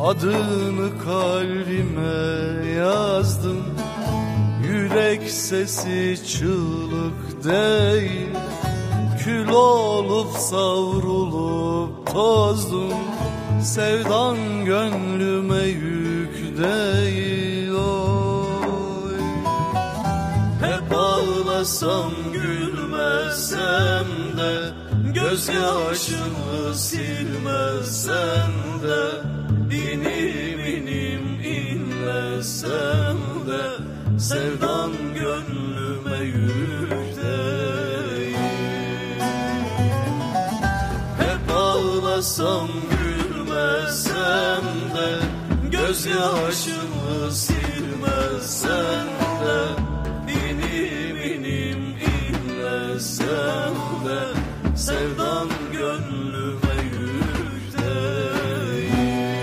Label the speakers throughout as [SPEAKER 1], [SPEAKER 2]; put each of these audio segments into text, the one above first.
[SPEAKER 1] Adını kalbime yazdım, yürek sesi çığlık değil. Kül olup savrulup tozdum, sevdan gönlüme yük değil. Oy. Hep ağlasam gülmesem de, gözyaşımı silmesem de, İnim inim inlesem de, sevdan gönlüme yük değil. Hep ağlasam gülmesem de, gözyaşımı silmesem de, İnim inim inlesem de, sevdan gönlüme yük değil.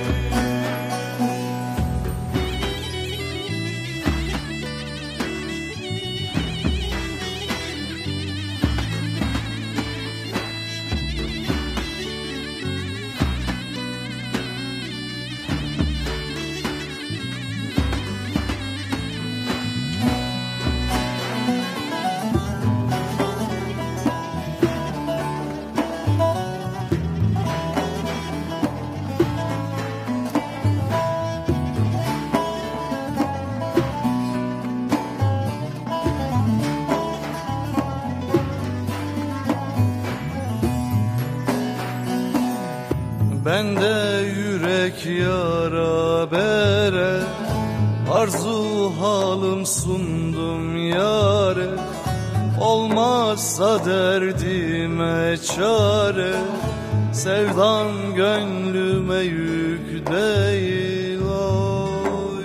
[SPEAKER 1] Bende yürek yara bere, arzu halım sundum yâre. Olmazsa derdime çare, sevdan gönlüme yük değil. Oy.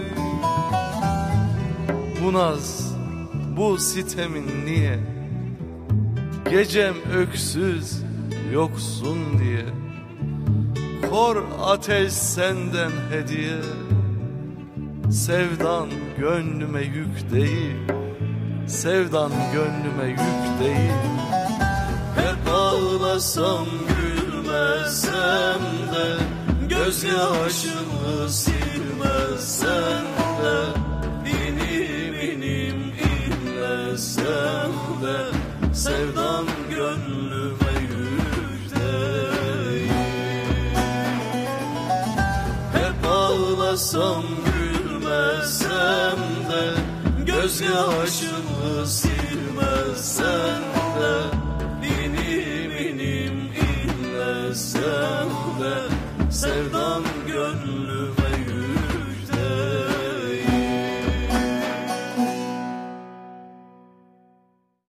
[SPEAKER 1] Bu naz, bu sitemin niye? Gecem öksüz, yoksun diye. Kor ateş senden hediye, sevdan gönlüme yük değil, sevdan gönlüme yük değil. Hep ağlasam gülmesem de, gözyaşımı silmesem de, İnim inim inlesem de, sevdan gönlüme yük değil. Hep ağlasam gülmesem de, gözyaşımı silmesem de,